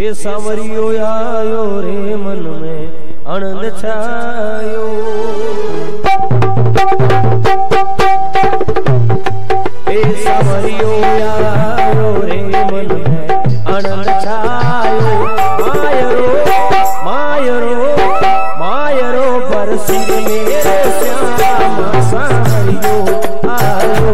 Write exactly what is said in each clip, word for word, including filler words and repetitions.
ए सांवरियो आयो रे मन में आनंद छायो। ए सांवरियो आयो रे मन में आनंद छायो। मायरो मायरो मायरो बरसी मेरे श्याम सांवरियो आयो।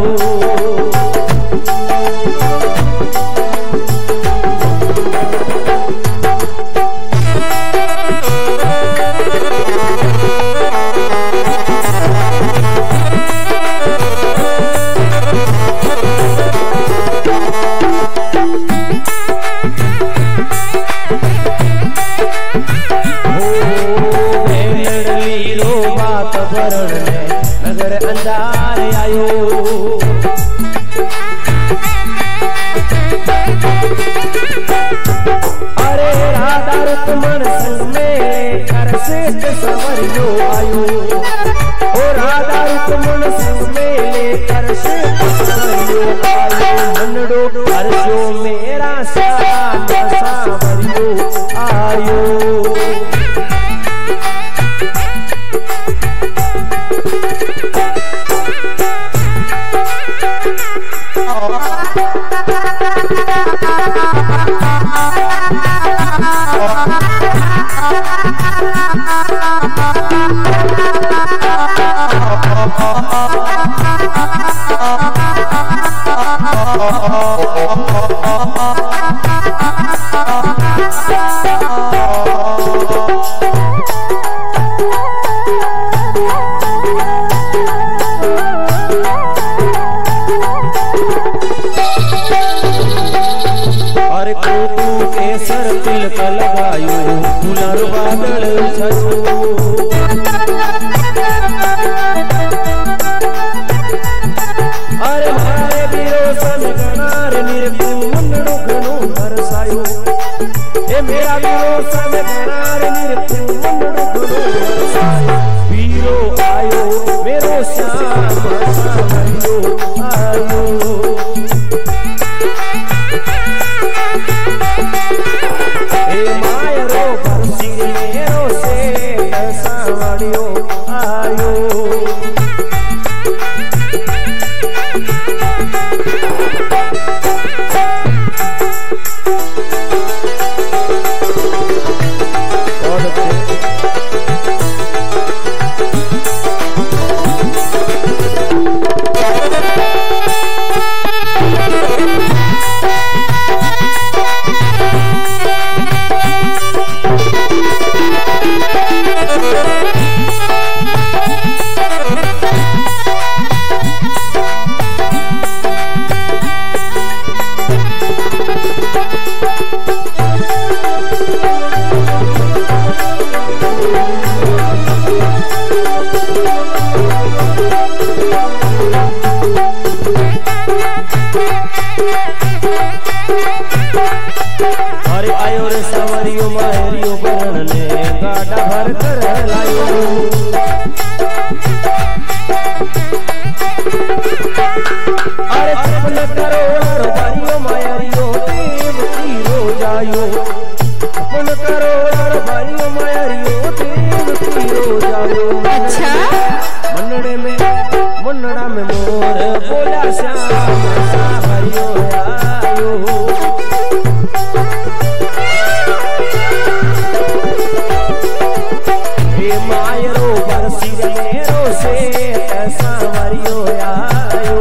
नगर अंधार आयो। अरे राधा रुक्मण संग में कर श्रेष्ठ सांवरियो आयो। ओ राधा रुक्मण संग में लेकर श्रेष्ठ सांवरियो आयो। मनडो हर्षो मेरा श्याम सांवरियो आयो। अरे कोकू केसर तिलक लगायो फूलर बादल छयो। अरे मारे बीरो सन गनार निरकू मुंडो घणो बरसायो। ए मेरा बीरो सन गनार निरकू मुंडो घणो बरसायो। बीरो आयो मेरो श्याम सांवरियो आयो। ए मायरो बरसी मेरो से सांवरियो आयो। अरे आयो रे सांवरियो मायरियो बरण ने गाड़ा भर कर लायो। अरे छप्पन करोड़ भारियो मायरियो देव तीरो जायो। छप्पन करोड़ भारियो मायरियो देव तीरो जायो। अच्छा मनड़े में मुन्नड़ा में मोर बोला श्याम सांवरियो आयो। मायरो बरसी मेरो से सांवरियो आयो।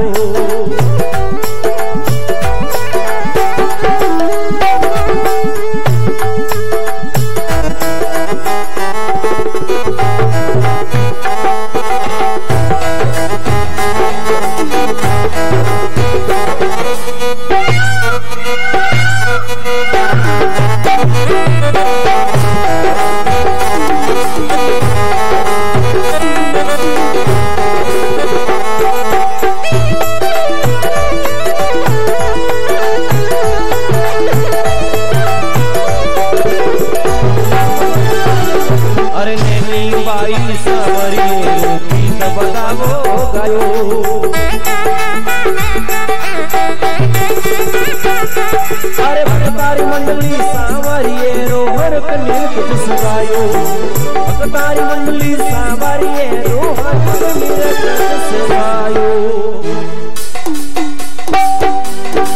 अरे भगवान भक्तारी मंडली सांवरिये रोहर कनीर कुछ सगायो भक्तारी मंडली सांवरिये रोहर कनीर कुछ सगायो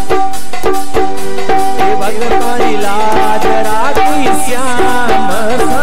भगतारी लाज राखी श्याम